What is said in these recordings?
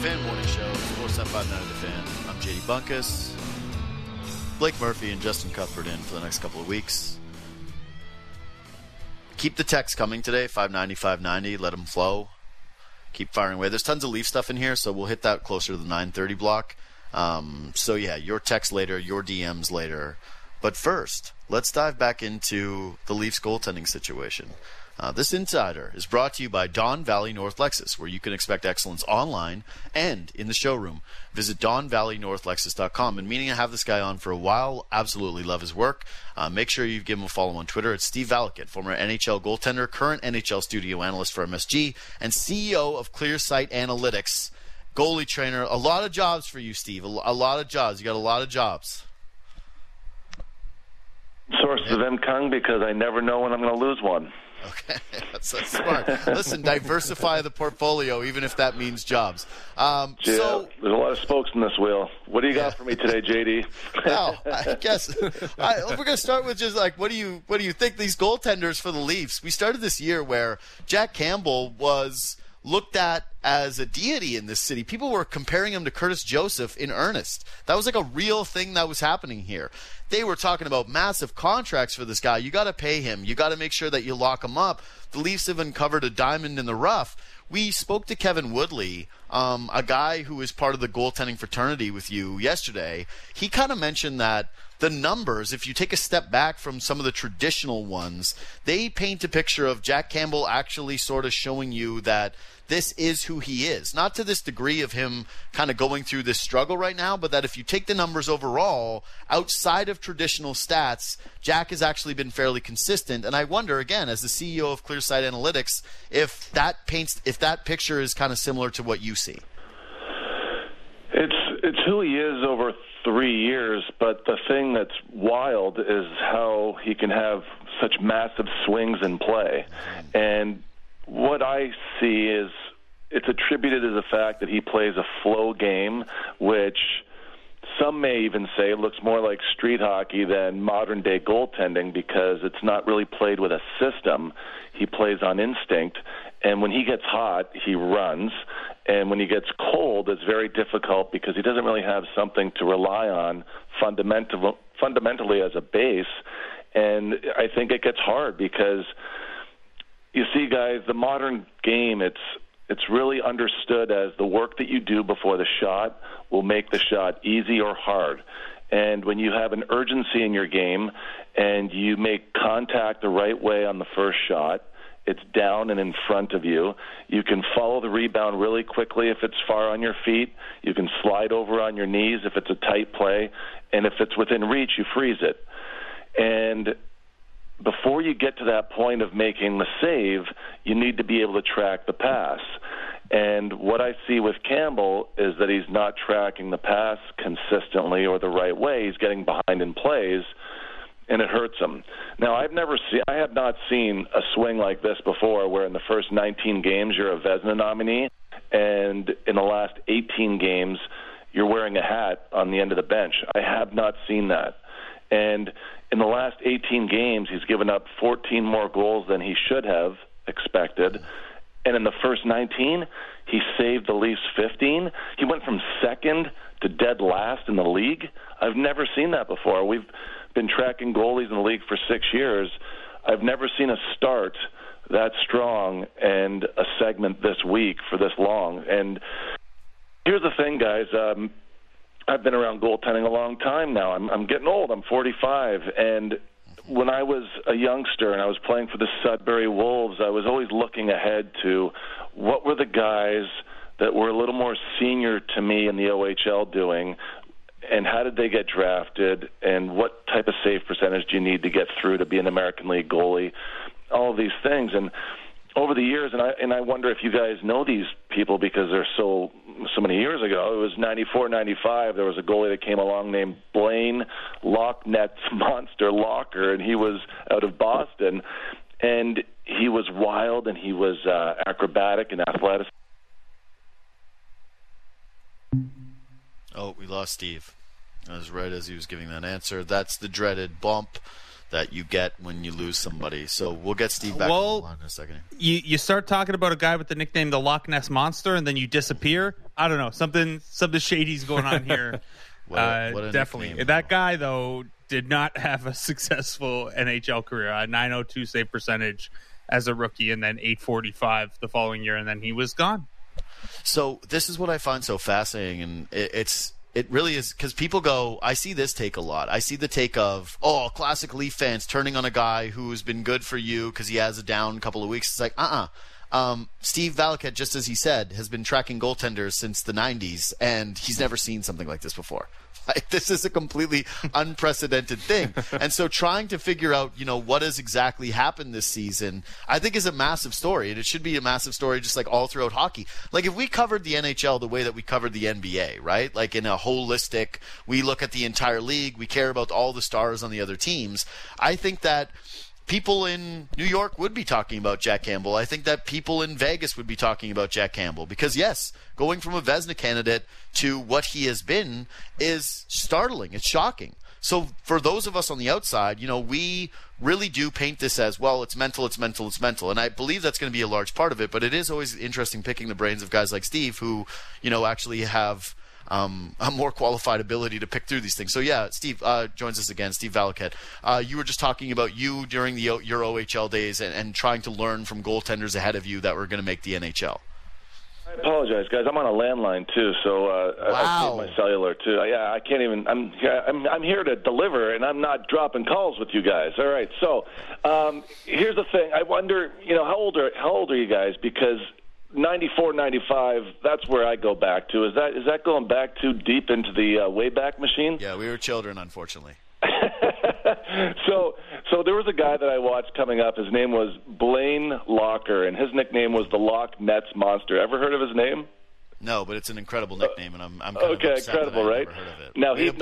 Fan Morning Show, Sports 590 The Fan. I'm JD Bunkus. Blake Murphy and Justin Cuthbert in for the next couple of weeks. Keep the text coming today, 590-590. Let them flow. Keep firing away. There's tons of Leaf stuff in here, so we'll hit that closer to the 9:30 block. So, yeah, your text later, your DMs later. But first, let's dive back into the Leafs goaltending situation. This Insider is brought to you by Don Valley North Lexus, where you can expect excellence online and in the showroom. Visit DonValleyNorthLexus.com. And meaning I have this guy on for a while, absolutely love his work. Make sure you give him a follow on Twitter. It's Steve Valiquette, former NHL goaltender, current NHL studio analyst for MSG, and CEO of ClearSight Analytics, goalie trainer. A lot of jobs for you, Steve. A lot of jobs. You got a lot of jobs. Sources of income, because I never know when I'm going to lose one. Okay, that's smart. Listen, diversify the portfolio, even if that means jobs. There's a lot of spokes in this wheel. What do you got for me today, JD? Well, I guess we're going to start with just like, what do you think these goaltenders for the Leafs? We started this year where Jack Campbell was looked at as a deity in this city. People were comparing him to Curtis Joseph in earnest. That was like a real thing that was happening here. They were talking about massive contracts for this guy. You got to pay him. You got to make sure that you lock him up. The Leafs have uncovered a diamond in the rough. We spoke to Kevin Woodley, a guy who is part of the goaltending fraternity with you yesterday. He kind of mentioned that the numbers, if you take a step back from some of the traditional ones, they paint a picture of Jack Campbell actually sort of showing you that this is who he is. Not to this degree of him kind of going through this struggle right now, but that if you take the numbers overall, outside of traditional stats, Jack has actually been fairly consistent. And I wonder, again, as the CEO of ClearSight Analytics, if that picture is kind of similar to what you see. It's who he is over 3 years, but the thing that's wild is how he can have such massive swings in play. And what I see is it's attributed to the fact that he plays a flow game, which some may even say looks more like street hockey than modern-day goaltending, because it's not really played with a system. He plays on instinct, and when he gets hot, he runs. And when he gets cold, it's very difficult because he doesn't really have something to rely on fundamentally as a base. And I think it gets hard because, you see, guys, the modern game, it's really understood as the work that you do before the shot will make the shot easy or hard. And when you have an urgency in your game and you make contact the right way on the first shot, it's down and in front of you. You can follow the rebound really quickly if it's far on your feet. You can slide over on your knees if it's a tight play. And if it's within reach, you freeze it. And before you get to that point of making the save, you need to be able to track the pass. And what I see with Campbell is that he's not tracking the pass consistently or the right way. He's getting behind in plays, and it hurts him. Now, I have not seen a swing like this before, where in the first 19 games you're a Vezina nominee, and in the last 18 games you're wearing a hat on the end of the bench. I have not seen that. And in the last 18 games, he's given up 14 more goals than he should have expected. And in the first 19, he saved the Leafs 15. He went from second to dead last in the league. I've never seen that before. We've been tracking goalies in the league for 6 years. I've never seen a start that strong and a segment this weak for this long. And here's the thing, guys. I've been around goaltending a long time now. I'm getting old. I'm 45. And when I was a youngster and I was playing for the Sudbury Wolves, I was always looking ahead to what were the guys that were a little more senior to me in the OHL doing, and how did they get drafted, and what type of save percentage do you need to get through to be an American League goalie, all of these things. And over the years, and I wonder if you guys know these people because they're so many years ago. It was 94, 95. There was a goalie that came along named Blaine Loch Ness Monster Locker, and he was out of Boston. And he was wild, and he was acrobatic and athletic. Oh, we lost Steve. That was right as he was giving that answer. That's the dreaded bump that you get when you lose somebody. So we'll get Steve back on the line in a second. You start talking about a guy with the nickname the Loch Ness Monster, and then you disappear. I don't know, something shady's going on here. What a definitely. nickname. That guy, though, did not have a successful NHL career. 902 save percentage as a rookie, and then 845 the following year, and then he was gone. So this is what I find so fascinating, and it really is, because people go, I see this take a lot. I see the take of, classic Leaf fans turning on a guy who's been good for you because he has a down couple of weeks. It's like, Steve Valiquette, just as he said, has been tracking goaltenders since the 90s, and he's never seen something like this before. Like, this is a completely unprecedented thing. And so trying to figure out, what has exactly happened this season, I think is a massive story. And it should be a massive story just like all throughout hockey. Like, if we covered the NHL the way that we covered the NBA, right? Like in a holistic, we look at the entire league, we care about all the stars on the other teams. I think that people in New York would be talking about Jack Campbell. I think that people in Vegas would be talking about Jack Campbell because, yes, going from a Vezina candidate to what he has been is startling. It's shocking. So for those of us on the outside, we really do paint this as, well, it's mental. And I believe that's going to be a large part of it, but it is always interesting picking the brains of guys like Steve who, actually have a more qualified ability to pick through these things. So, yeah, Steve joins us again, Steve Valiquette. You were just talking about you during your OHL days and trying to learn from goaltenders ahead of you that were going to make the NHL. I apologize, guys. I'm on a landline too, so I saved my cellular too. Yeah, I can't even. I'm here to deliver, and I'm not dropping calls with you guys. All right. So here's the thing. I wonder, how old are you guys? Because 94, 95, that's where I go back to. Is that going back too deep into the Wayback Machine? Yeah, we were children, unfortunately. So there was a guy that I watched coming up. His name was Blaine Locker, and his nickname was the Loch Nets Monster. Ever heard of his name? No, but it's an incredible nickname, and I'm kind okay, of upset incredible, that I right? never heard of it.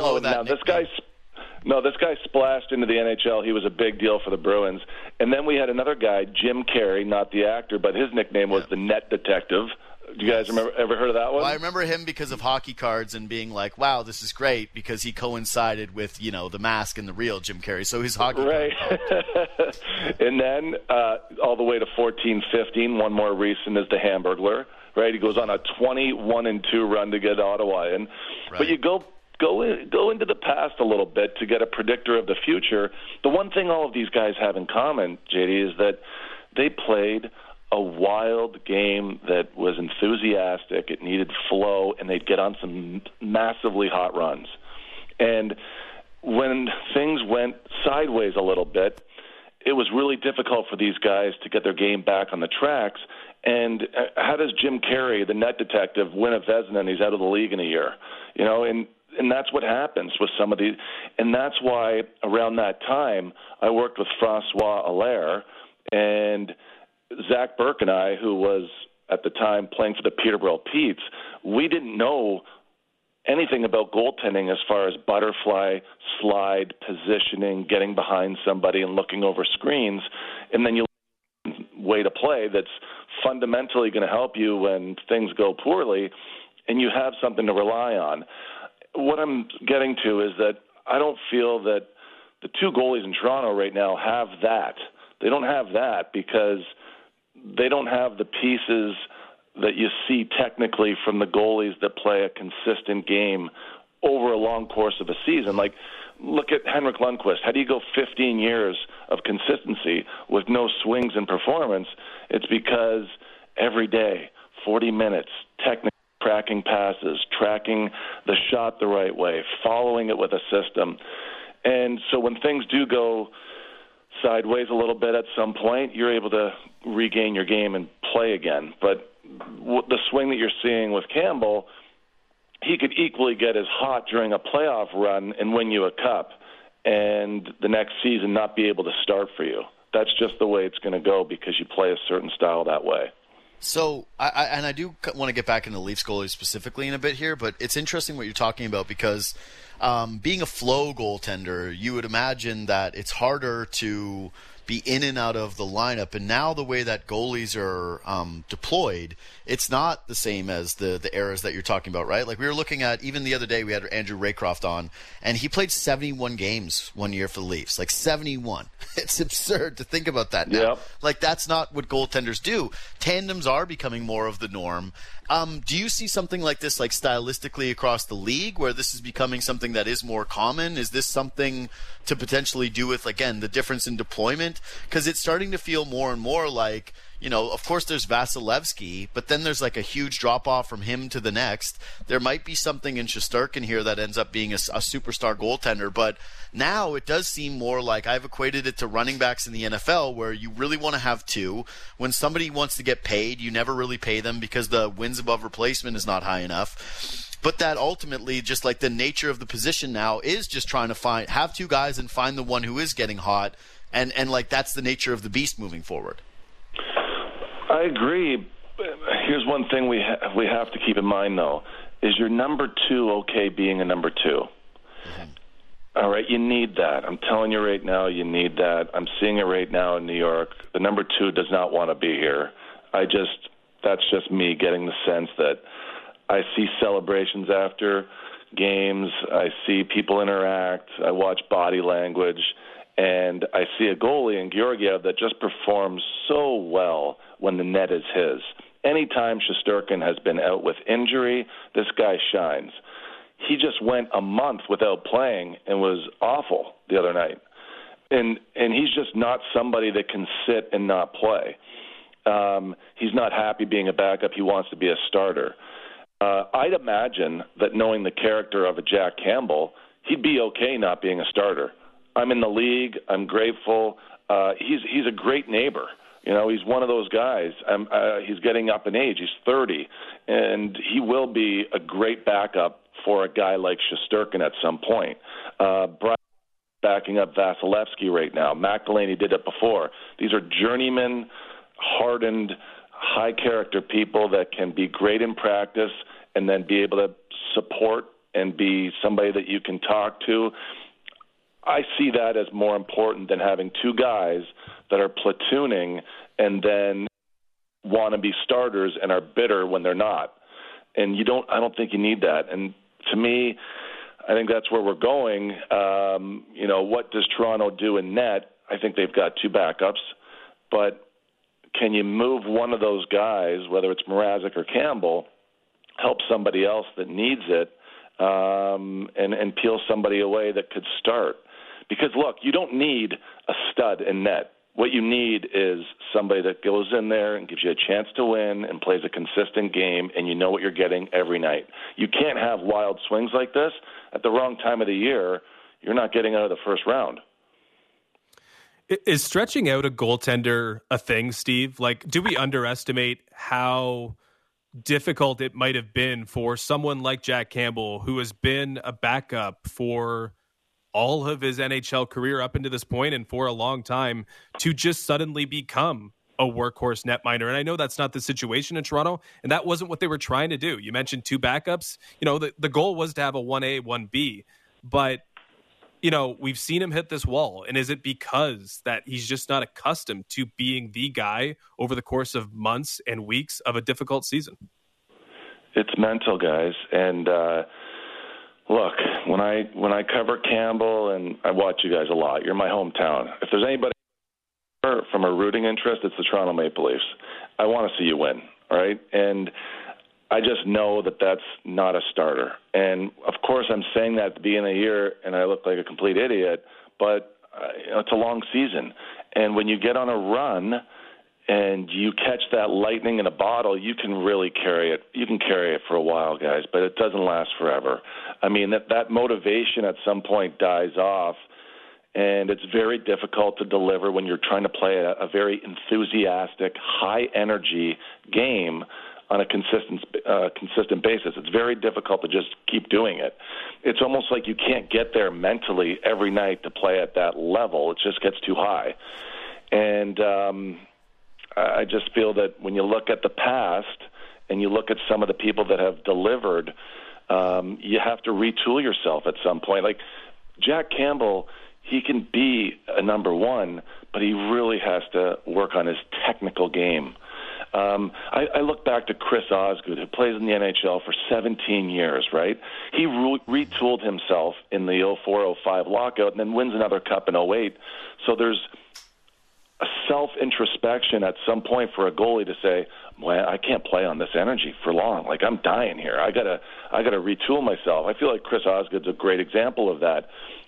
Now this guy splashed into the NHL. He was a big deal for the Bruins. And then we had another guy, Jim Carrey, not the actor, but his nickname was the Net Detective. Do you guys ever heard of that one? Well, I remember him because of hockey cards and being like, wow, this is great, because he coincided with, The Mask and the real Jim Carrey. So his hockey right. card. And then all the way to 14-15, one more recent is the Hamburglar. Right, he goes on a 21-2 run to get Ottawa in. Right. But you go into the past a little bit to get a predictor of the future. The one thing all of these guys have in common, JD, is that they played a wild game that was enthusiastic. It needed flow, and they'd get on some massively hot runs. And when things went sideways a little bit, it was really difficult for these guys to get their game back on the tracks. And how does Jim Carrey, the Net Detective, win a Vezina and he's out of the league in a year? And that's what happens with some of these. And that's why around that time I worked with Francois Allaire, and Zach Burke and I, who was at the time playing for the Peterborough Petes, we didn't know anything about goaltending as far as butterfly, slide, positioning, getting behind somebody and looking over screens. And then you way to play that's fundamentally going to help you when things go poorly, and you have something to rely on. What I'm getting to is that I don't feel that the two goalies in Toronto right now have that. They don't have that because they don't have the pieces that you see technically from the goalies that play a consistent game over a long course of a season. Like, look at Henrik Lundqvist. How do you go 15 years of consistency with no swings in performance? It's because every day, 40 minutes, technically tracking passes, tracking the shot the right way, following it with a system. And so when things do go sideways a little bit at some point, you're able to regain your game and play again. But the swing that you're seeing with Campbell, he could equally get as hot during a playoff run and win you a cup, and the next season not be able to start for you. That's just the way it's going to go because you play a certain style that way. So, I do want to get back into Leafs goalies specifically in a bit here, but it's interesting what you're talking about because being a flow goaltender, you would imagine that it's harder to be in and out of the lineup. And now the way that goalies are deployed, it's not the same as the eras that you're talking about, right? Like we were looking at, even the other day, we had Andrew Raycroft on, and he played 71 games one year for the Leafs. Like 71. It's absurd to think about that now. Yep. Like that's not what goaltenders do. Tandems are becoming more of the norm. Do you see something like this, like stylistically across the league, where this is becoming something that is more common? Is this something to potentially do with, again, the difference in deployment? Because it's starting to feel more and more like, you know, of course there's Vasilevsky, but then there's like a huge drop-off from him to the next. There might be something in Shesterkin here that ends up being a superstar goaltender, but now it does seem more like, I've equated it to running backs in the NFL, where you really want to have two. When somebody wants to get paid, you never really pay them because the wins above replacement is not high enough. But that ultimately, just like the nature of the position now, is just trying to have two guys and find the one who is getting hot, and like that's the nature of the beast moving forward. I agree. Here's one thing we have to keep in mind, though. Is your number two okay being a number two? Mm-hmm. All right, you need that. I'm telling you right now, you need that. I'm seeing it right now in New York. The number two does not want to be here. That's just me getting the sense that I see celebrations after games. I see people interact. I watch body language. And I see a goalie in Georgiev that just performs so well when the net is his. Anytime Shesterkin has been out with injury, this guy shines. He just went a month without playing and was awful the other night. And he's just not somebody that can sit and not play. He's not happy being a backup. He wants to be a starter. I'd imagine that, knowing the character of a Jack Campbell, he'd be okay not being a starter. I'm in the league. I'm grateful. He's a great neighbor. You know, he's one of those guys. He's getting up in age. He's 30, and he will be a great backup for a guy like Shesterkin at some point. Brian backing up Vasilevsky right now. Mac Delaney did it before. These are journeyman, hardened, high-character people that can be great in practice and then be able to support and be somebody that you can talk to. I see that as more important than having two guys that are platooning and then want to be starters and are bitter when they're not. And I don't think you need that. And to me, I think that's where we're going. What does Toronto do in net? I think they've got two backups, but can you move one of those guys, whether it's Mrazek or Campbell, help somebody else that needs it, and peel somebody away that could start? Because, look, you don't need a stud in net. What you need is somebody that goes in there and gives you a chance to win and plays a consistent game, and you know what you're getting every night. You can't have wild swings like this. At the wrong time of the year, you're not getting out of the first round. Is stretching out a goaltender a thing, Steve? Like, do we underestimate how difficult it might have been for someone like Jack Campbell, who has been a backup for all of his NHL career up into this point and for a long time, to just suddenly become a workhorse netminder? And I know that's not the situation in Toronto, and that wasn't what they were trying to do. You mentioned two backups. You know, the goal was to have a 1A, 1B, but you know, we've seen him hit this wall. And is it because that he's just not accustomed to being the guy over the course of months and weeks of a difficult season? It's mental, guys. And look, when I cover Campbell, and I watch you guys a lot, you're my hometown. If there's anybody from a rooting interest, it's the Toronto Maple Leafs. I want to see you win, all right? And I just know that that's not a starter. And, of course, I'm saying that at the beginning of the year, and I look like a complete idiot, but it's a long season. And when you get on a run and you catch that lightning in a bottle, you can really carry it. You can carry it for a while, guys, but it doesn't last forever. I mean, that motivation at some point dies off, and it's very difficult to deliver when you're trying to play a very enthusiastic, high-energy game on a consistent basis. It's very difficult to just keep doing it. It's almost like you can't get there mentally every night to play at that level. It just gets too high. And I just feel that when you look at the past and you look at some of the people that have delivered, you have to retool yourself at some point. Like Jack Campbell, he can be a number one, but he really has to work on his technical game. I look back to Chris Osgood, who plays in the NHL for 17 years, right? He retooled himself in the 04-05 lockout and then wins another cup in 08. So there's a self-introspection at some point for a goalie to say, well, I can't play on this energy for long. Like, I'm dying here. I gotta retool myself. I feel like Chris Osgood's a great example of that.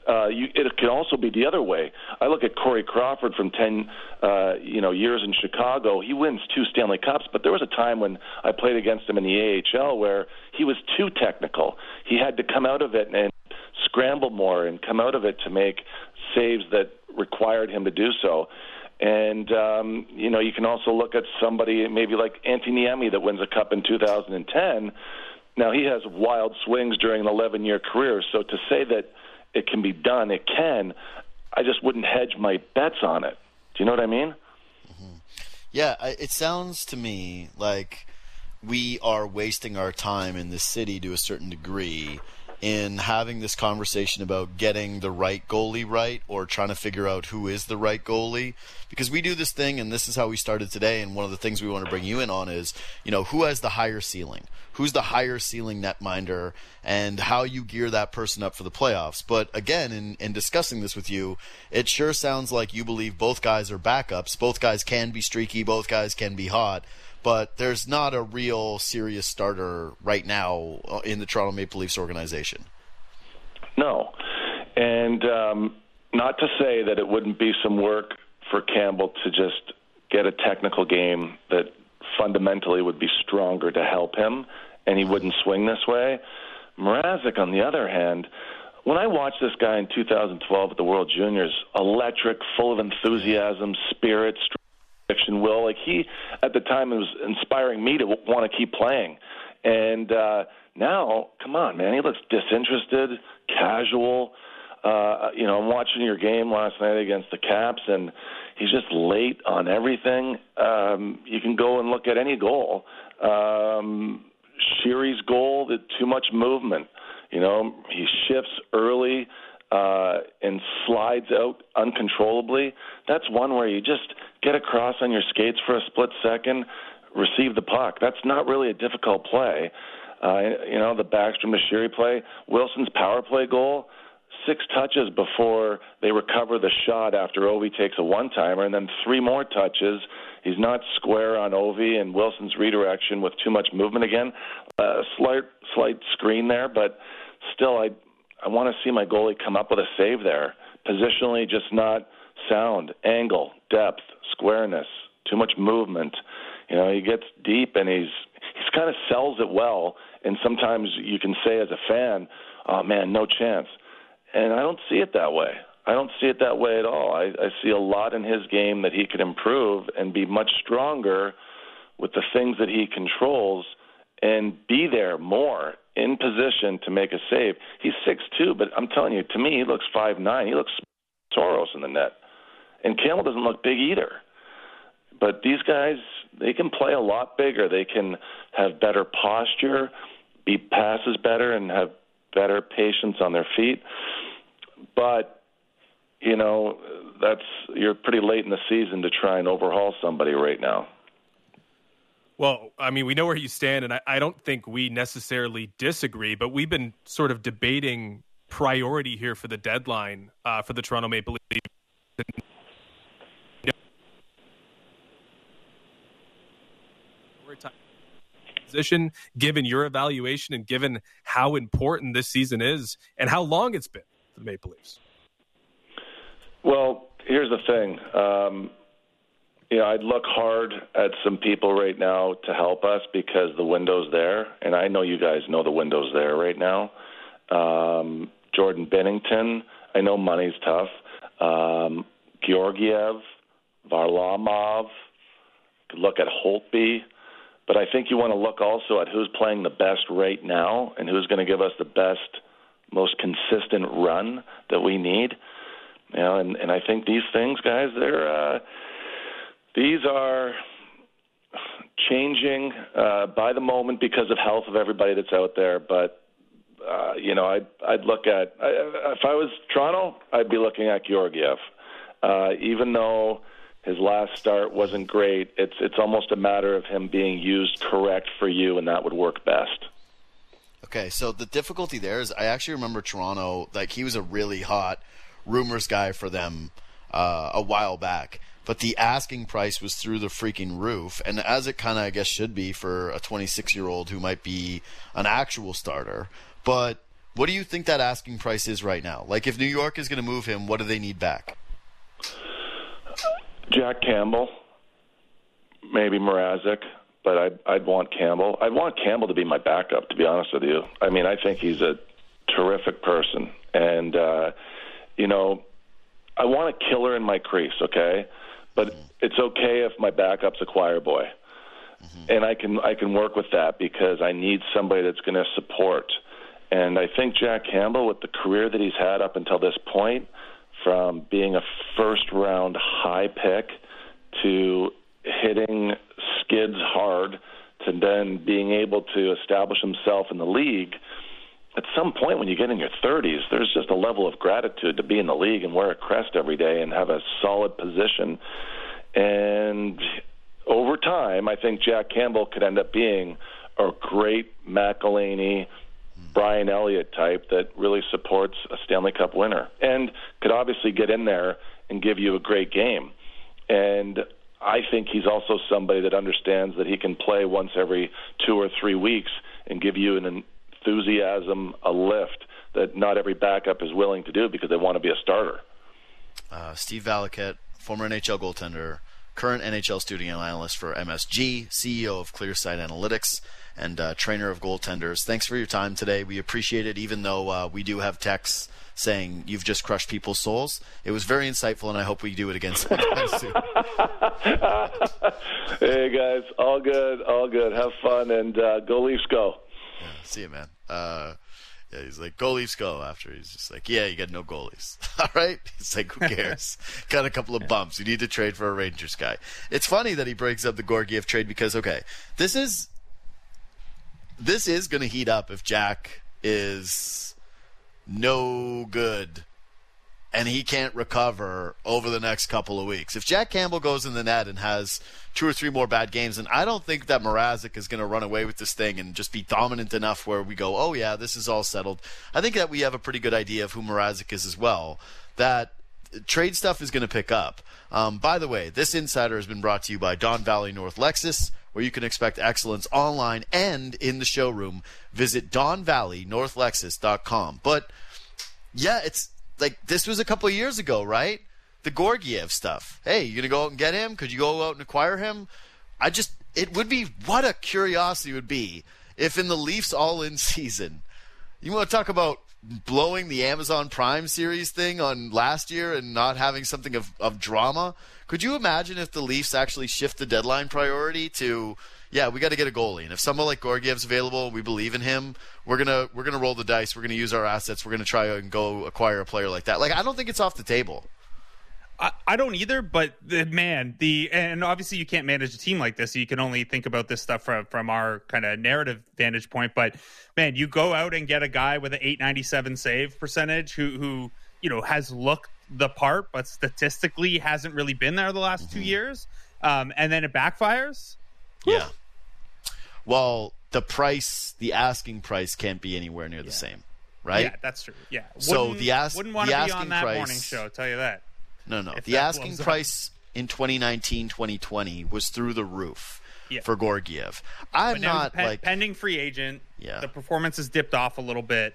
It can also be the other way. I look at Corey Crawford from 10 years in Chicago. He wins 2 Stanley Cups, but there was a time when I played against him in the AHL where he was too technical. He had to come out of it and scramble more and come out of it to make saves that required him to do so. And, you can also look at somebody maybe like Antti Niemi that wins a cup in 2010. Now, he has wild swings during an 11-year career, so to say that it can be done, it can. I just wouldn't hedge my bets on it. Do you know what I mean? Mm-hmm. Yeah, it sounds to me like we are wasting our time in this city to a certain degree in having this conversation about getting the right goalie right or trying to figure out who is the right goalie. Because we do this thing, and this is how we started today, and one of the things we want to bring you in on is, who has the higher ceiling? Who's the higher ceiling netminder, and how you gear that person up for the playoffs. But again, in discussing this with you, it sure sounds like you believe both guys are backups. Both guys can be streaky. Both guys can be hot. But there's not a real serious starter right now in the Toronto Maple Leafs organization. No. And not to say that it wouldn't be some work for Campbell to just get a technical game that fundamentally would be stronger to help him, and he wouldn't swing this way. Mrazek, on the other hand, when I watched this guy in 2012 at the World Juniors, electric, full of enthusiasm, spirit, and will. Like, he, at the time, was inspiring me to want to keep playing. And now, come on, man, he looks disinterested, casual. I'm watching your game last night against the Caps, and he's just late on everything. You can go and look at any goal. Sheary's goal, too much movement. He shifts early and slides out uncontrollably. That's one where you just get across on your skates for a split second, receive the puck. That's not really a difficult play. The Backstrom to Sheary play, Wilson's power play goal, 6 touches before they recover the shot after Ovi takes a one-timer, and then 3 more touches. He's not square on Ovi, and Wilson's redirection with too much movement again. Slight screen there, but still I want to see my goalie come up with a save there. Positionally, just not sound. Angle, depth, squareness, too much movement. He gets deep, and he's kind of sells it well, and sometimes you can say as a fan, oh, man, no chance. And I don't see it that way. I don't see it that way at all. I see a lot in his game that he could improve and be much stronger with the things that he controls and be there more in position to make a save. He's 6'2", but I'm telling you, to me, he looks 5'9". He looks Soros in the net. And Campbell doesn't look big either. But these guys, they can play a lot bigger. They can have better posture, be passes better, and have better patience on their feet. But, you're pretty late in the season to try and overhaul somebody right now. Well, I mean, we know where you stand, and I don't think we necessarily disagree, but we've been sort of debating priority here for the deadline for the Toronto Maple Leafs. Position, given your evaluation and given how important this season is and how long it's been for the Maple Leafs. Well, here's the thing. I'd look hard at some people right now to help us because the window's there, and I know you guys know the window's there right now. Jordan Binnington, I know money's tough. Georgiev, Varlamov, could look at Holtby. But I think you want to look also at who's playing the best right now and who's going to give us the best, most consistent run that we need. And I think these things, guys, these are changing by the moment because of health of everybody that's out there. But I'd look at if I was Toronto, I'd be looking at Georgiev. Even though his last start wasn't great, it's almost a matter of him being used correct for you, and that would work best. Okay, so the difficulty there is I actually remember Toronto, like he was a really hot rumors guy for them a while back, but the asking price was through the freaking roof, and as it kind of, I guess, should be for a 26-year-old who might be an actual starter. But what do you think that asking price is right now? Like, if New York is going to move him, what do they need back? Jack Campbell, maybe Mrazek, but I'd want Campbell. I'd want Campbell to be my backup, to be honest with you. I mean, I think he's a terrific person, and I want a killer in my crease, okay? But it's okay if my backup's a choir boy. And I can work with that because I need somebody that's going to support. And I think Jack Campbell, with the career that he's had up until this point, from being a first-round high pick to hitting skids hard to then being able to establish himself in the league, at some point when you get in your 30s, there's just a level of gratitude to be in the league and wear a crest every day and have a solid position. And over time, I think Jack Campbell could end up being a great McElhinney, Brian Elliott type that really supports a Stanley Cup winner and could obviously get in there and give you a great game. And I think he's also somebody that understands that he can play once every 2 or 3 weeks and give you an enthusiasm, a lift that not every backup is willing to do because they want to be a starter. Steve Valiquette, former NHL goaltender, current NHL studio analyst for MSG, CEO of Clearsight Analytics, and trainer of goaltenders. Thanks for your time today. We appreciate it, even though we do have texts saying you've just crushed people's souls. It was very insightful, and I hope we do it again soon. Hey, guys. All good. Have fun, and go Leafs go. Yeah, see you, man. Yeah, he's like, go Leafs go, after he's just like, yeah, you got no goalies. All right? He's like, who cares? Got a couple of bumps. You need to trade for a Rangers guy. It's funny that he breaks up the Georgiev trade because, okay, this is going to heat up if Jack is no good and he can't recover over the next couple of weeks. If Jack Campbell goes in the net and has 2 or 3 more bad games, and I don't think that Mrazek is going to run away with this thing and just be dominant enough where we go, oh yeah, this is all settled. I think that we have a pretty good idea of who Mrazek is as well. That trade stuff is going to pick up. By the way, this Insider has been brought to you by Don Valley North Lexus, where you can expect excellence online and in the showroom. Visit DonValleyNorthLexus.com. But yeah, it's like this was a couple of years ago, right? The Georgiev stuff. Hey, you going to go out and get him? Could you go out and acquire him? It would be, what a curiosity it would be if in the Leafs all-in season, you want to talk about blowing the Amazon Prime series thing on last year and not having something of drama. Could you imagine if the Leafs actually shift the deadline priority to, yeah, we got to get a goalie, and if someone like Georgiev's available, we believe in him, we're gonna roll the dice, we're gonna use our assets, we're gonna try and go acquire a player like that. Like, I don't think it's off the table. I don't either, but and obviously you can't manage a team like this, so you can only think about this stuff from our kind of narrative vantage point. But man, you go out and get a guy with an .897 save percentage who has looked the part, but statistically hasn't really been there the last 2 years, and then it backfires. Yeah. Well, the asking price can't be anywhere near the same, right? Yeah, that's true. Yeah. Wouldn't want to be on that morning show, I'll tell you that. No. The asking price in 2019, 2020 was through the roof for Georgiev. I'm not pending free agent. Yeah. The performance has dipped off a little bit.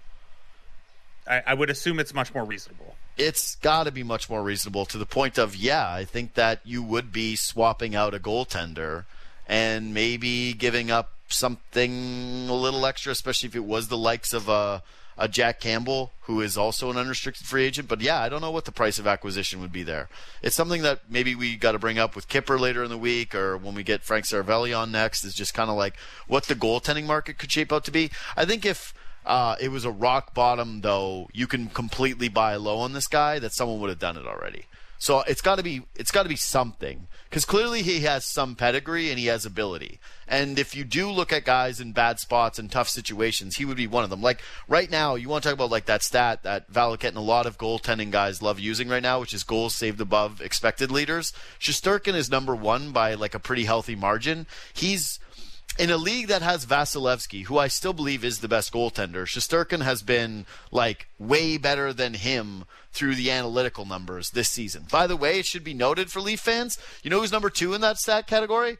I would assume it's much more reasonable. It's got to be much more reasonable to the point of, I think that you would be swapping out a goaltender and maybe giving up something a little extra, especially if it was the likes of a Jack Campbell, who is also an unrestricted free agent. But I don't know what the price of acquisition would be there. It's something that maybe we got to bring up with Kipper later in the week, or when we get Frank Saravelli on next, is just kind of like what the goaltending market could shape out to be. I think if it was a rock bottom, though, you can completely buy low on this guy, that someone would have done it already. So it's got to be something, because clearly he has some pedigree and he has ability. And if you do look at guys in bad spots and tough situations, he would be one of them. Like right now, you want to talk about like that stat that Valakut and a lot of goaltending guys love using right now, which is goals saved above expected leaders. Shesterkin is number one by like a pretty healthy margin. He's in a league that has Vasilevsky, who I still believe is the best goaltender. Shesterkin has been like way better than him through the analytical numbers this season. By the way, it should be noted for Leaf fans, you know who's number 2 in that stat category?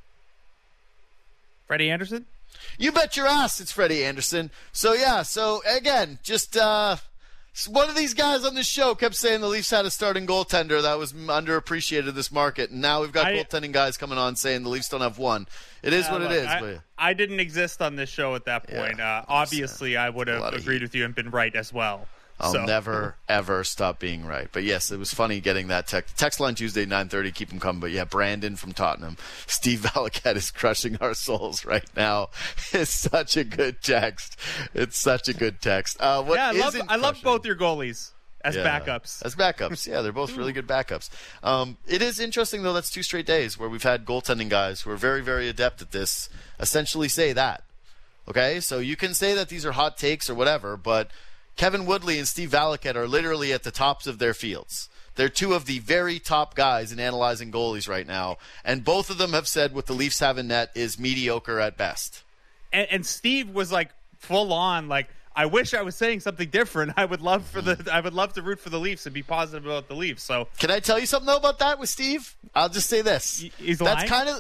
Freddie Anderson? You bet your ass it's Freddie Anderson. So again, just one of these guys on this show kept saying the Leafs had a starting goaltender that was underappreciated in this market, and now we've got goaltending guys coming on saying the Leafs don't have one. It is what it is. I didn't exist on this show at that point. Obviously, I would have agreed with you and been right as well. I'll never, ever stop being right. But yes, it was funny getting that text. Text line Tuesday, 9:30, keep them coming. But yeah, Brandon from Tottenham. Steve Valakut is crushing our souls right now. It's such a good text. It's such a good text. I love both your goalies as backups. As backups, yeah, they're both really good backups. It is interesting, though, that's 2 straight days where we've had goaltending guys who are very, very adept at this essentially say that. Okay? So you can say that these are hot takes or whatever, but Kevin Woodley and Steve Valakut are literally at the tops of their fields. They're 2 of the very top guys in analyzing goalies right now, and both of them have said what the Leafs have in net is mediocre at best. And Steve was like full on, like, I wish I was saying something different. I would love to root for the Leafs and be positive about the Leafs. So can I tell you something though about that with Steve? I'll just say this. He's lying? That's kind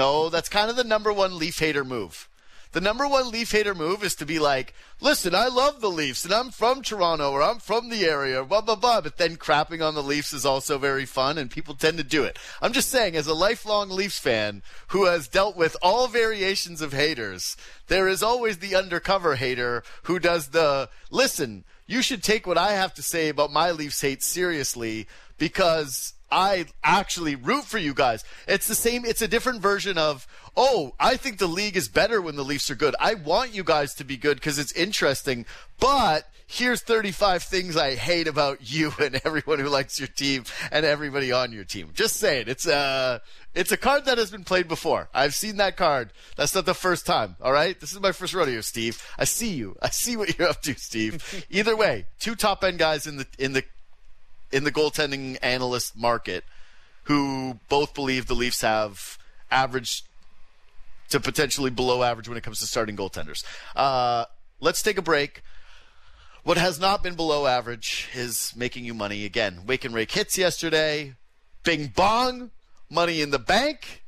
of the number one Leaf hater move. The number one Leaf hater move is to be like, listen, I love the Leafs, and I'm from Toronto, or I'm from the area, blah, blah, blah. But then crapping on the Leafs is also very fun, and people tend to do it. I'm just saying, as a lifelong Leafs fan who has dealt with all variations of haters, there is always the undercover hater who does the, listen, you should take what I have to say about my Leafs hate seriously, because I actually root for you guys. It's the same. It's a different version of, oh, I think the league is better when the Leafs are good. I want you guys to be good because it's interesting. But here's 35 things I hate about you and everyone who likes your team and everybody on your team. Just saying. It's a card that has been played before. I've seen that card. That's not the first time. All right. This is my first rodeo, Steve. I see you. I see what you're up to, Steve. Either way, 2 top end guys in the goaltending analyst market who both believe the Leafs have average to potentially below average when it comes to starting goaltenders. Let's take a break. What has not been below average is making you money again. Wake and Rake hits yesterday. Bing bong. Money in the bank.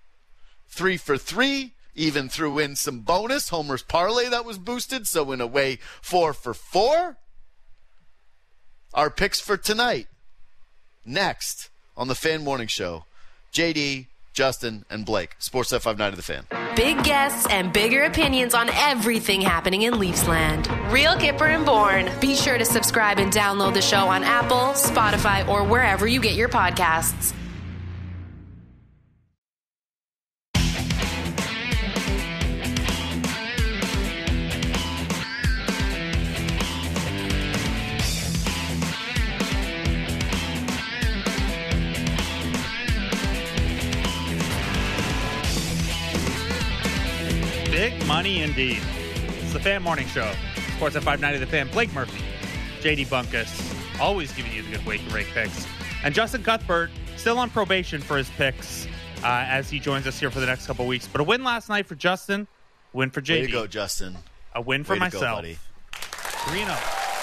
3 for 3. Even threw in some bonus. Homer's parlay that was boosted. So in a way, 4 for 4. Our picks for tonight. Next on the Fan Morning Show. JD, Justin, and Blake. Sports 590 The Fan. Big guests and bigger opinions on everything happening in Leafsland. Real Kipper and Bourne. Be sure to subscribe and download the show on Apple, Spotify, or wherever you get your podcasts. Big money indeed. It's the Fan Morning Show. Sports at 590 The Fan. Blake Murphy, JD Bunkus, always giving you the good Wake and Rake picks. And Justin Cuthbert, still on probation for his picks as he joins us here for the next couple weeks. But a win last night for Justin, win for JD. Way to go, Justin. A win for myself. 3-0.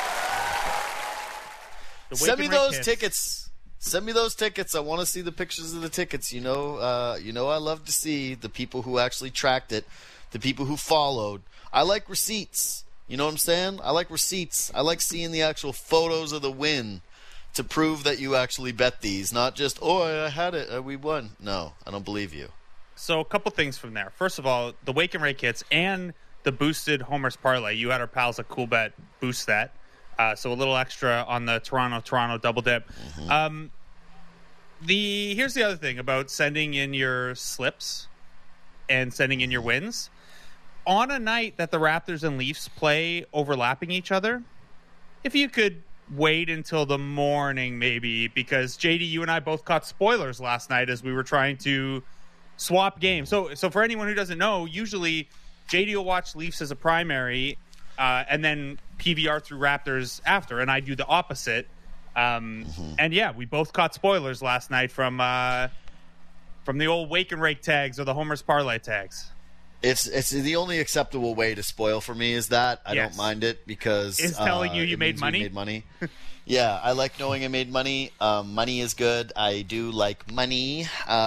Send me those tickets. Send me those tickets. I want to see the pictures of the tickets. You know I love to see the people who actually tracked it. The people who followed. I like receipts. You know what I'm saying? I like receipts. I like seeing the actual photos of the win to prove that you actually bet these. Not just, oh, I had it. We won. No, I don't believe you. So a couple things from there. First of all, the Wake and Rake hits and the boosted Homer's parlay. You had our pals at Coolbet boost that. So a little extra on the Toronto double dip. Mm-hmm. Here's the other thing about sending in your slips and sending in your wins. On a night that the Raptors and Leafs play overlapping each other, if you could wait until the morning maybe, because JD, you and I both caught spoilers last night as we were trying to swap games. So for anyone who doesn't know, usually JD will watch Leafs as a primary, and then PVR through Raptors after, and I do the opposite. And yeah, we both caught spoilers last night from the old wake and rake tags or the Homer's parlay tags. It's the only acceptable way to spoil for me is that. I Yes. don't mind it because Is telling you made money? We made money. Yeah, I like knowing I made money. Money is good. I do like money.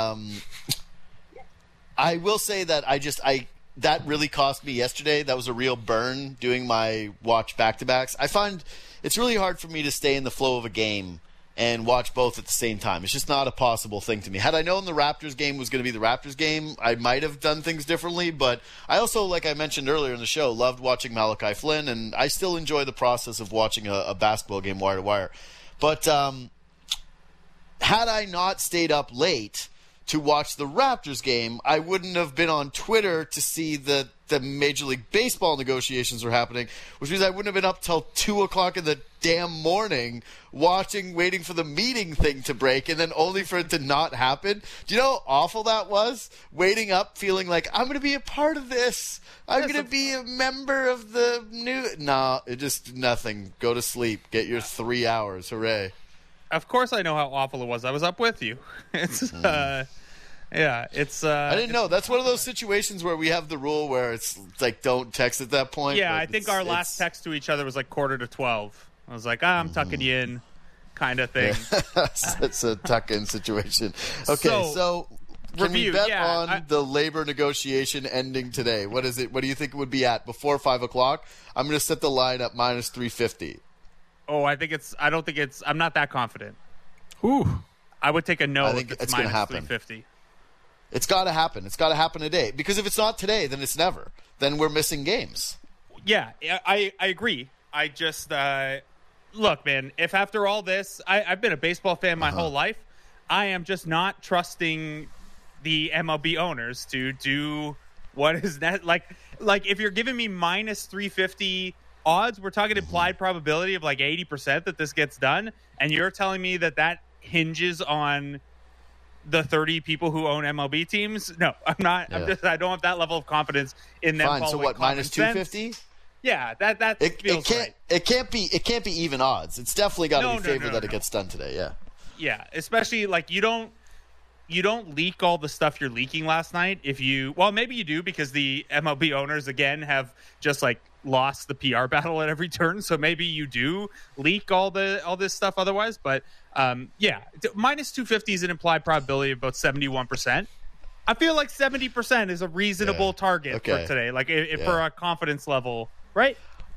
I will say that that really cost me yesterday. That was a real burn doing my watch back-to-backs. I find it's really hard for me to stay in the flow of a game and watch both at the same time. It's just not a possible thing to me. Had I known the Raptors game was going to be the Raptors game, I might have done things differently. But I also, like I mentioned earlier in the show, loved watching Malachi Flynn, and I still enjoy the process of watching a basketball game wire to wire. But had I not stayed up late to watch the Raptors game, I wouldn't have been on Twitter to see the Major League Baseball negotiations were happening, which means I wouldn't have been up till 2 o'clock in the damn morning waiting for the meeting thing to break, and then only for it to not happen. Do you know how awful that was? Waiting up feeling like, I'm going to be a part of this. I'm going to be a member of the new... No, it just nothing. Go to sleep. Get your 3 hours. Hooray. Of course I know how awful it was. I was up with you. It's yeah, it's I didn't know. That's one of those situations where we have the rule where it's like don't text at that point. yeah, I think our last text to each other was like 11:45. I was like, I'm tucking you in kind of thing. It's a tuck-in situation. Okay, so can we bet on the labor negotiation ending today? What is it? What do you think it would be at before 5 o'clock? I'm going to set the line at minus 350. Oh, I'm not that confident. Ooh. I would take a no. I think if it's minus going to happen. 350. It's got to happen. It's got to happen today. Because if it's not today, then it's never. Then we're missing games. Yeah, I agree. I just look, man. If after all this, I've been a baseball fan my whole life, I am just not trusting the MLB owners to do what is that like if you're giving me minus 350 odds, we're talking implied probability of like 80% that this gets done, and you're telling me that hinges on the 30 people who own MLB teams? No, I'm not. Yeah. I don't have that level of confidence in them. Fine. So what? Minus 250? Yeah, that feels right. It can't be even odds. It's definitely got to be favored that it gets done today. Yeah. Yeah, especially like you don't leak all the stuff you're leaking last night. Maybe you do, because the MLB owners again have just like lost the PR battle at every turn. So maybe you do leak all this stuff otherwise. But yeah, minus 250 is an implied probability of about 71%. I feel like 70% is a reasonable target for today. Like for a confidence level, right?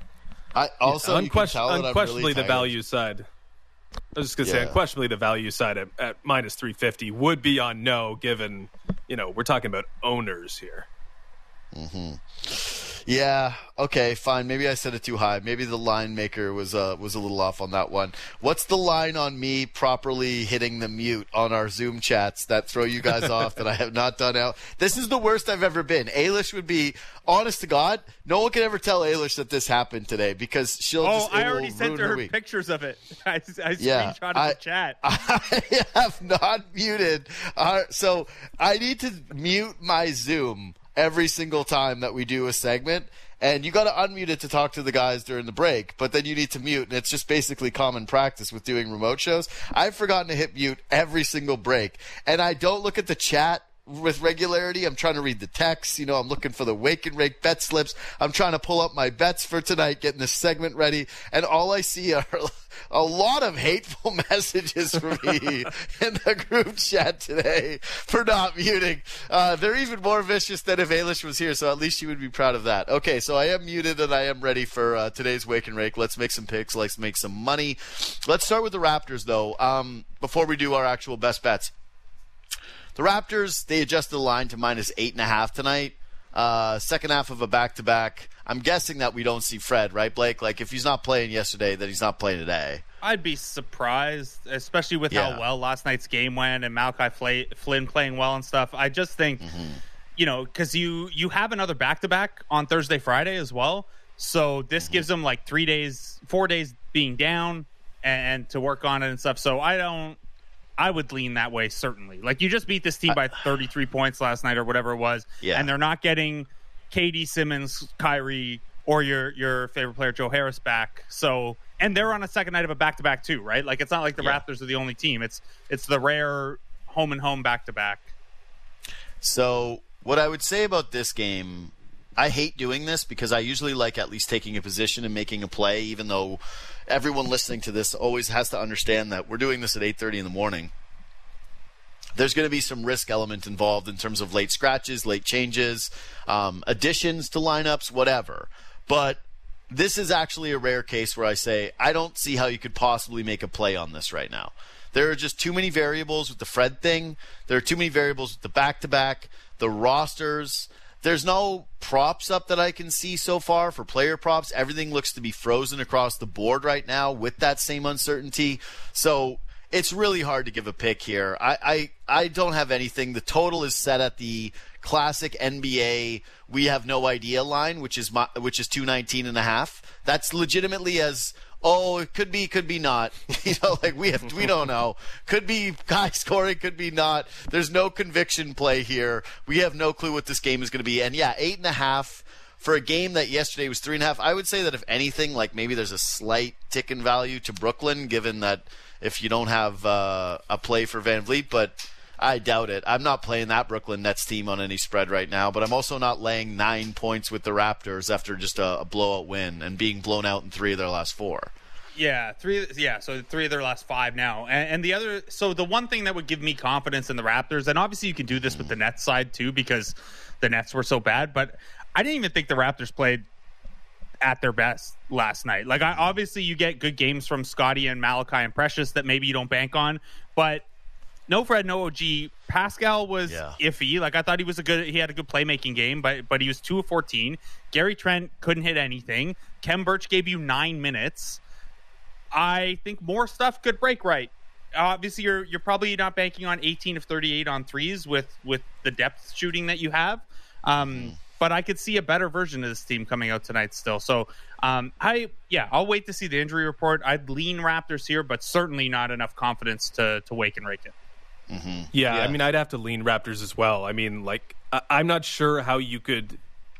I also unquestionably the value side. I was just going to say, unquestionably the value side at minus 350 would be on no, given, we're talking about owners here. Mm-hmm. Yeah. Okay. Fine. Maybe I set it too high. Maybe the line maker was a little off on that one. What's the line on me properly hitting the mute on our Zoom chats that throw you guys off that I have not done out? This is the worst I've ever been. Ailish would be, honest to God, no one can ever tell Ailish that this happened today, because I already sent her pictures of it. I screenshotted the chat. I have not muted. So I need to mute my Zoom every single time that we do a segment, and you got to unmute it to talk to the guys during the break, but then you need to mute, and it's just basically common practice with doing remote shows. I've forgotten to hit mute every single break, and I don't look at the chat with regularity. I'm trying to read the text. I'm looking for the wake and rake bet slips. I'm trying to pull up my bets for tonight, getting this segment ready, and all I see are a lot of hateful messages for me in the group chat today for not muting. They're even more vicious than if Ailish was here, so at least she would be proud of that. Okay, so I am muted and I am ready for today's wake and rake. Let's make some picks. Let's make some money. Let's start with the Raptors, though, before we do our actual best bets. The Raptors, they adjusted the line to minus 8.5 tonight. Second half of a back-to-back. I'm guessing that we don't see Fred, right, Blake? Like, if he's not playing yesterday, then he's not playing today. I'd be surprised, especially with how well last night's game went and Malachi Flynn playing well and stuff. I just think, because you have another back-to-back on Thursday, Friday as well. So this gives them like 4 days being down, and to work on it and stuff. So I would lean that way, certainly. Like, you just beat this team by 33 points last night or whatever it was, and they're not getting KD, Simmons, Kyrie, or your favorite player, Joe Harris, back. So, and they're on a second night of a back-to-back too, right? Like, it's not like the Raptors are the only team. It's the rare home and home back-to-back. So what I would say about this game, I hate doing this because I usually like at least taking a position and making a play, even though everyone listening to this always has to understand that we're doing this at 8:30 in the morning. There's going to be some risk element involved in terms of late scratches, late changes, additions to lineups, whatever. But this is actually a rare case where I say I don't see how you could possibly make a play on this right now. There are just too many variables with the Fred thing. There are too many variables with the back-to-back, the rosters. There's no props up that I can see so far for player props. Everything looks to be frozen across the board right now with that same uncertainty. So it's really hard to give a pick here. I don't have anything. The total is set at the classic NBA we have no idea line, which is 219.5. That's legitimately as it could be not. Like we don't know. Could be high scoring, could be not. There's no conviction play here. We have no clue what this game is going to be. And 8.5 for a game that yesterday was 3.5. I would say that if anything, like maybe there's a slight tick in value to Brooklyn, given that if you don't have a play for Van Vliet, but I doubt it. I'm not playing that Brooklyn Nets team on any spread right now, but I'm also not laying 9 points with the Raptors after just a blowout win and being blown out in 3 of their last 4. Yeah, 3. Yeah, so 3 of their last 5 now. And the other, so the one thing that would give me confidence in the Raptors, and obviously you can do this with the Nets side too because the Nets were so bad, but I didn't even think the Raptors played at their best last night. Like, obviously you get good games from Scottie and Malachi and Precious that maybe you don't bank on, but no Fred, no OG. Pascal was iffy. Like, I thought he had a good playmaking game, but he was 2 of 14. Gary Trent couldn't hit anything. Kem Birch gave you 9 minutes. I think more stuff could break right. Obviously, you're probably not banking on 18 of 38 on threes with the depth shooting that you have. But I could see a better version of this team coming out tonight still. So I'll wait to see the injury report. I'd lean Raptors here, but certainly not enough confidence to wake and rake it. Mm-hmm. Yeah, I mean, I'd have to lean Raptors as well. I mean, like, I'm not sure how you could,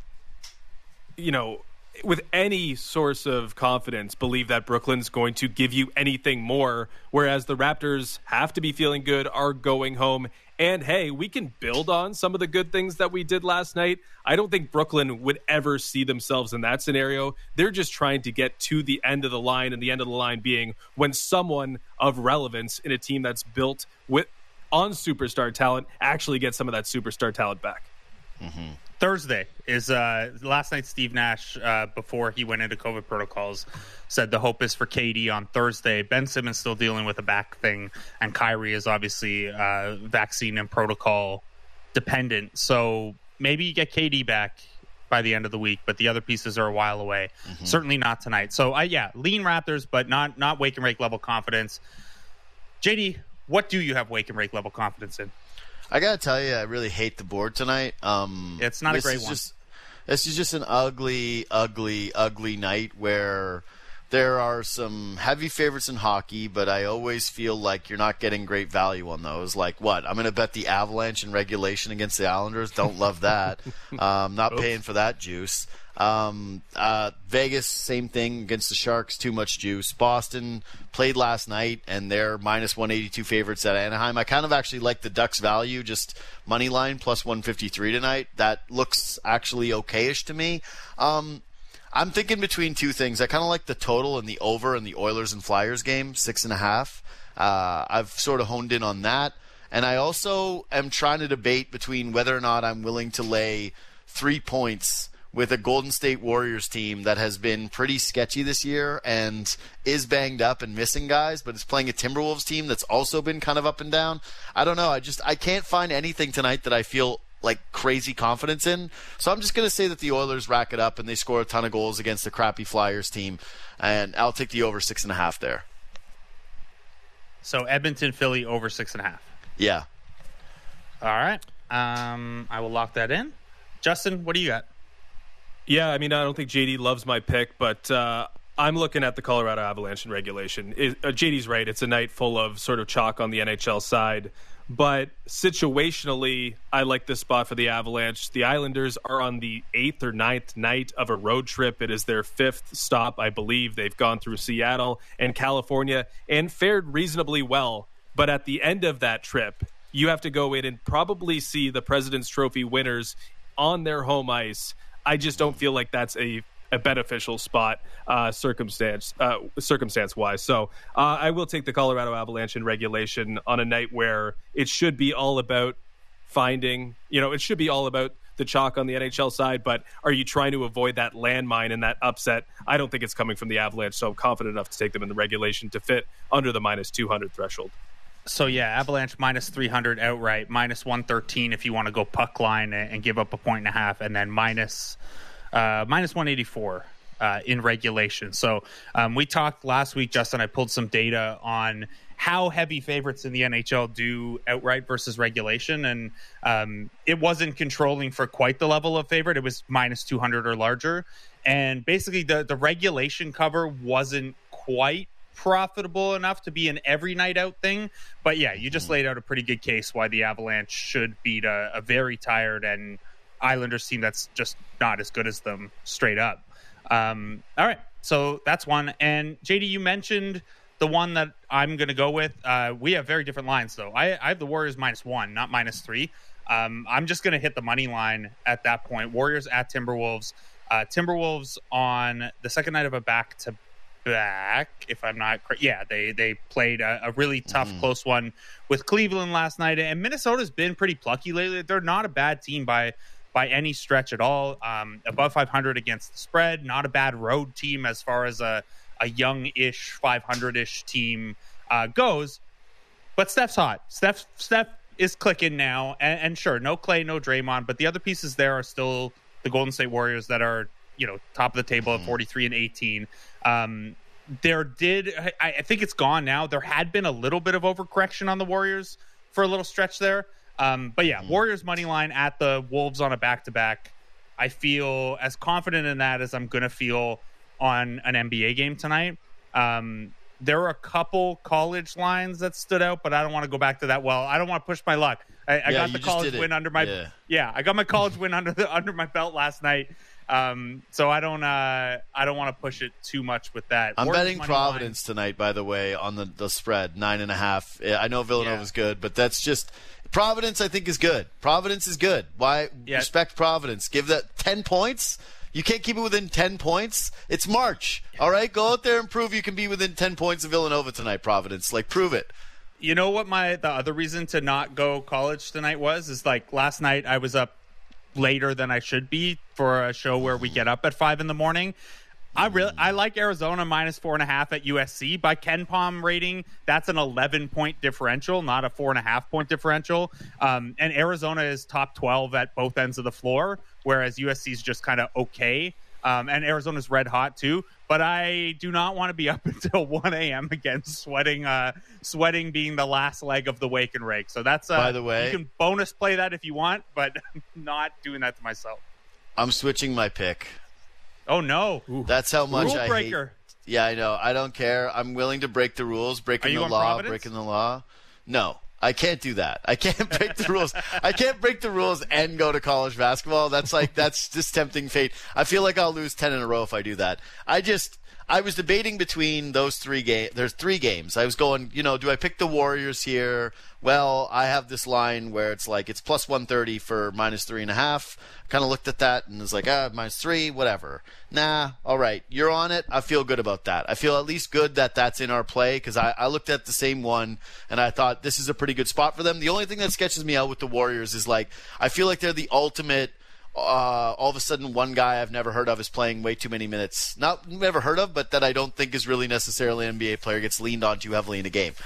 with any source of confidence, believe that Brooklyn's going to give you anything more, whereas the Raptors have to be feeling good, are going home, and hey, we can build on some of the good things that we did last night. I don't think Brooklyn would ever see themselves in that scenario. They're just trying to get to the end of the line, and the end of the line being when someone of relevance in a team that's built on superstar talent actually gets some of that superstar talent back. Mm-hmm. Thursday is last night. Steve Nash, before he went into COVID protocols, said the hope is for KD on Thursday. Ben Simmons still dealing with a back thing, and Kyrie is obviously vaccine and protocol dependent. So maybe you get KD back by the end of the week, but the other pieces are a while away. Mm-hmm. Certainly not tonight. So lean Raptors, but not wake and rake level confidence. JD, what do you have wake and rake level confidence in? I gotta tell you, I really hate the board tonight. It's not a great one. This is just an ugly, ugly, ugly night where there are some heavy favorites in hockey, but I always feel like you're not getting great value on those. Like, what? I'm going to bet the Avalanche in regulation against the Islanders. Don't love that. Not paying for that juice. Vegas, same thing against the Sharks, too much juice. Boston played last night, and they're minus 182 favorites at Anaheim. I kind of actually like the Ducks value, just money line plus 153 tonight. That looks actually okay-ish to me. I'm thinking between two things. I kind of like the total and the over in the Oilers and Flyers game, 6.5. I've sort of honed in on that. And I also am trying to debate between whether or not I'm willing to lay 3 points with a Golden State Warriors team that has been pretty sketchy this year and is banged up and missing guys, but is playing a Timberwolves team that's also been kind of up and down. I don't know. I can't find anything tonight that I feel like crazy confidence in. So I'm just going to say that the Oilers rack it up and they score a ton of goals against the crappy Flyers team. And I'll take the over 6.5 there. So Edmonton, Philly over 6.5. Yeah. All right. I will lock that in. Justin, what do you got? Yeah, I mean, I don't think JD loves my pick, but I'm looking at the Colorado Avalanche in regulation. JD's right. It's a night full of sort of chalk on the NHL side. But situationally, I like this spot for the Avalanche. The Islanders are on the 8th or 9th night of a road trip. It is their 5th stop, I believe. They've gone through Seattle and California and fared reasonably well. But at the end of that trip, you have to go in and probably see the President's Trophy winners on their home ice. I just don't feel like that's a beneficial spot circumstance-wise. So I will take the Colorado Avalanche in regulation on a night where it should be all about finding, it should be all about the chalk on the NHL side, but are you trying to avoid that landmine and that upset? I don't think it's coming from the Avalanche, so I'm confident enough to take them in the regulation to fit under the minus 200 threshold. So, yeah, Avalanche minus 300 outright, minus 113 if you want to go puck line and give up a 1.5, and then minus 184 in regulation. So we talked last week, Justin, I pulled some data on how heavy favorites in the NHL do outright versus regulation. And it wasn't controlling for quite the level of favorite. It was minus 200 or larger. And basically the regulation cover wasn't quite profitable enough to be an every night out thing. But yeah, you just laid out a pretty good case why the Avalanche should beat a very tired and Islanders team that's just not as good as them straight up. All right, so that's one. And JD, you mentioned the one that I'm going to go with. We have very different lines, though. I have the Warriors -1, not -3. I'm just going to hit the money line at that point. Warriors at Timberwolves. Timberwolves on the second night of a back-to-back, if I'm not correct. Yeah, they played a really tough, close one with Cleveland last night. And Minnesota's been pretty plucky lately. They're not a bad team by any stretch at all. Above 500 against the spread. Not a bad road team as far as a young-ish, 500-ish team goes. But Steph's hot. Steph is clicking now. And sure, no Clay, no Draymond. But the other pieces there are still the Golden State Warriors that are, top of the table at 43 and 18. I think it's gone now. There had been a little bit of overcorrection on the Warriors for a little stretch there. But yeah, Warriors money line at the Wolves on a back-to-back. I feel as confident in that as I'm going to feel on an NBA game tonight. There were a couple college lines that stood out, but I don't want to go back to that. Well, I don't want to push my luck. I got the college win under my I got my college win under my belt last night. So I don't want to push it too much with that. I'm betting Providence tonight, by the way, on the spread 9.5. I know Villanova's good, but that's just Providence. I think is good. Providence is good. Why respect Providence? Give that 10 points. You can't keep it within 10 points. It's March. All right, go out there and prove you can be within 10 points of Villanova tonight, Providence. Prove it. You know what the other reason to not go college tonight is last night I was up later than I should be for a show where we get up at 5 a.m. I like Arizona -4.5 at USC. By KenPom rating, that's an 11-point differential, not a 4.5-point differential. And Arizona is top 12 at both ends of the floor, whereas USC is just kind of okay. And Arizona's red hot too. But I do not want to be up until 1 a.m. again, sweating being the last leg of the wake and rake. So that's by the way, you can bonus play that if you want, but I'm not doing that to myself. I'm switching my pick. Oh no! That's how much Rule I breaker. hate. Yeah, I know. I don't care. I'm willing to break the rules, breaking the law. No, I can't do that. I can't break the rules. I can't break the rules and go to college basketball. That's just tempting fate. I feel like I'll lose 10 in a row if I do that. I was debating between those 3 games. There's 3 games. I was going, do I pick the Warriors here? Well, I have this line where it's it's plus 130 for -3.5. Kind of looked at that and was like, -3, whatever. Nah, all right. You're on it. I feel good about that. I feel at least good that that's in our play because I looked at the same one and I thought this is a pretty good spot for them. The only thing that sketches me out with the Warriors is I feel like they're the ultimate all of a sudden one guy I've never heard of is playing way too many minutes. Not never heard of, but that I don't think is really necessarily an NBA player gets leaned on too heavily in a game.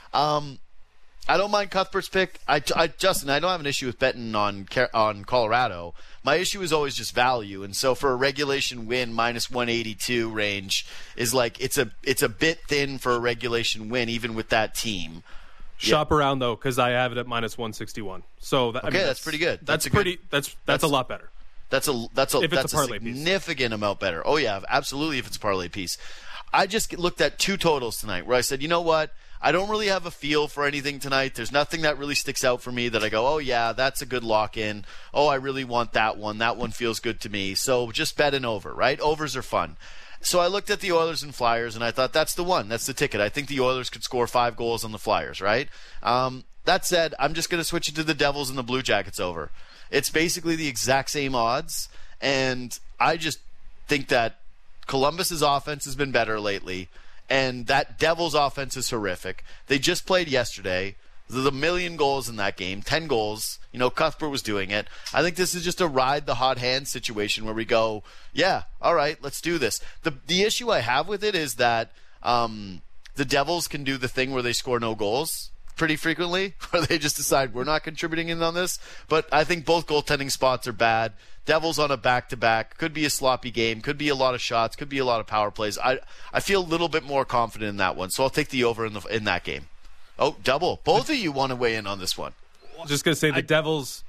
I don't mind Cuthbert's pick. Justin, I don't have an issue with betting on Colorado. My issue is always just value, and so for a regulation win, -182 range is it's a bit thin for a regulation win, even with that team. Shop around though, because I have it at -161. So that's pretty good. That's a lot better. That's a significant amount better. Oh yeah, absolutely. If it's a parlay piece, I just looked at two totals tonight where I said, you know what? I don't really have a feel for anything tonight. There's nothing that really sticks out for me that I go, oh yeah, that's a good lock-in. Oh, I really want that one. That one feels good to me. So just bet an over, right? Overs are fun. So I looked at the Oilers and Flyers, and I thought that's the one. That's the ticket. I think the Oilers could score 5 goals on the Flyers, right? That said, I'm just going to switch it to the Devils and the Blue Jackets over. It's basically the exact same odds, and I just think that Columbus's offense has been better lately, and that Devils offense is horrific. They just played yesterday. There's 1 million goals in that game, 10 goals. You know, Cuthbert was doing it. I think this is just a ride the hot hand situation where we go, yeah, all right, let's do this. The issue I have with it is that the Devils can do the thing where they score no goals pretty frequently, where they just decide we're not contributing in on this. But I think both goaltending spots are bad. Devils on a back-to-back. Could be a sloppy game. Could be a lot of shots. Could be a lot of power plays. I feel a little bit more confident in that one, so I'll take the over in that game. Oh, double. Both of you want to weigh in on this one. Just going to say the Devils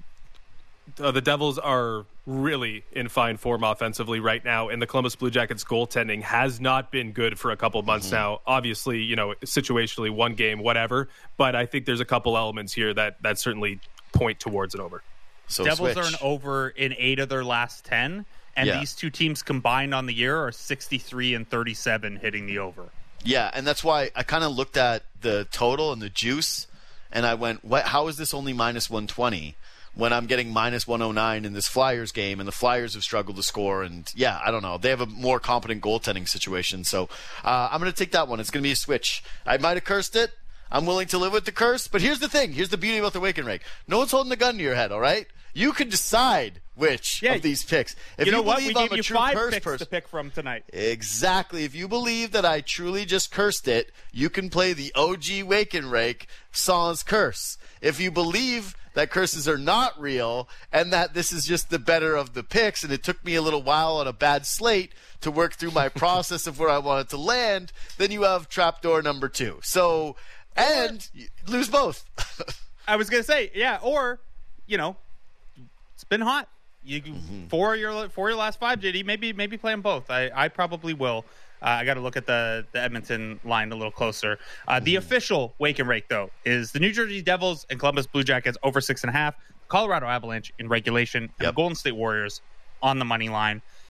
are really in fine form offensively right now, and the Columbus Blue Jackets goaltending has not been good for a couple of months now. Obviously, you know, situationally, one game, whatever, but I think there's a couple elements here that certainly point towards an over. So Devils are an over in 8 of their last 10, and these two teams combined on the year are 63 and 37 hitting the over. Yeah, and that's why I kind of looked at the total and the juice, and I went, how is this only minus 120 when I'm getting minus 109 in this Flyers game, and the Flyers have struggled to score, and yeah, I don't know. They have a more competent goaltending situation, so I'm going to take that one. It's going to be a switch. I might have cursed it. I'm willing to live with the curse, but here's the thing. Here's the beauty about the Wake and Rake. No one's holding the gun to your head, all right? You can decide which of these picks. If you know what? We I'm gave you true 5 curse picks person, to pick from tonight. Exactly. If you believe that I truly just cursed it, you can play the OG Wake and Rake sans curse. If you believe that curses are not real and that this is just the better of the picks and it took me a little while on a bad slate to work through my process of where I wanted to land, then you have trapdoor number 2. So, and you lose both. I was going to say, yeah, or, you know, it's been hot. You for your last 5, JD. Maybe play them both. I probably will. I got to look at the Edmonton line a little closer. The official Wake and Rake though is the New Jersey Devils and Columbus Blue Jackets over 6.5. Colorado Avalanche in regulation and the Golden State Warriors on the money line.